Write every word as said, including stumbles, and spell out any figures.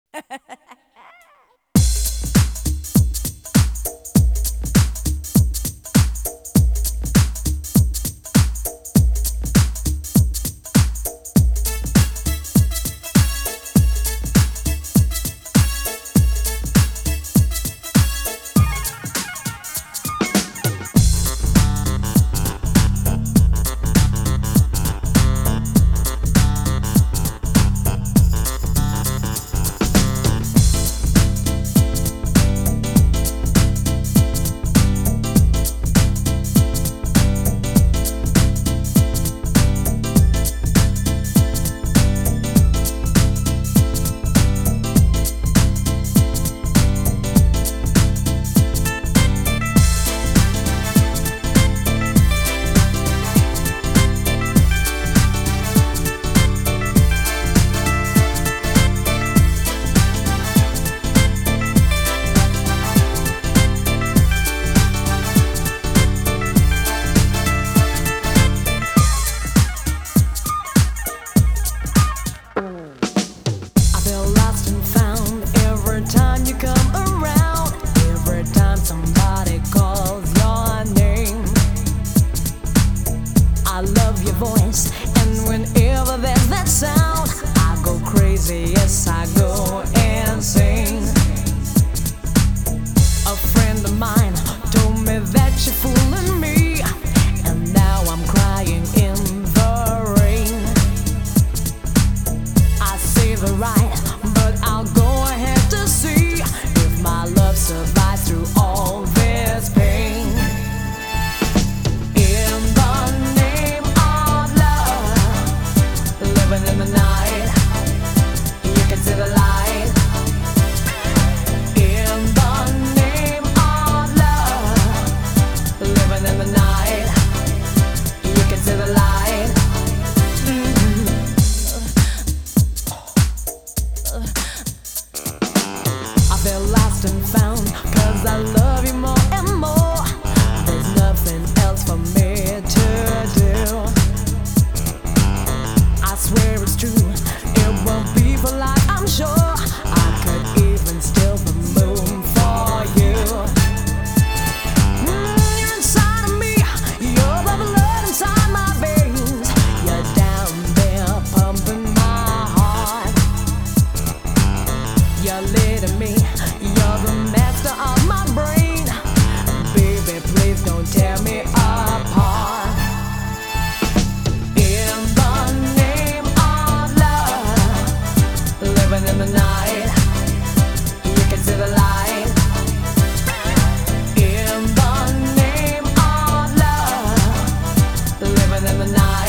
I feel lost and found every time you come around. Every time somebody calls your name, I love your voice, and whenever there's that sound, I go crazy, yes, I go insane. A friend of mine told me that you're fooling me, and now I'm crying in the rain. I say the right, but I'll go ahead to see if my love survives through all this pain. In the name of love, living in the night, you can see the light. In the name of love, living in the night, you can see the light. I feel lost and found, cause I love you more and more. There's nothing else for me to do. I swear it's true, it won't be for life, I'm sure. I could even steal the moon for you. Mm, you're inside of me, you're the blood inside my veins. You're down there pumping my heart. You're leading me, you're the master of my brain. Baby, please don't tear me apart. In the name of love, living in the night, you can see the light. In the name of love, living in the night.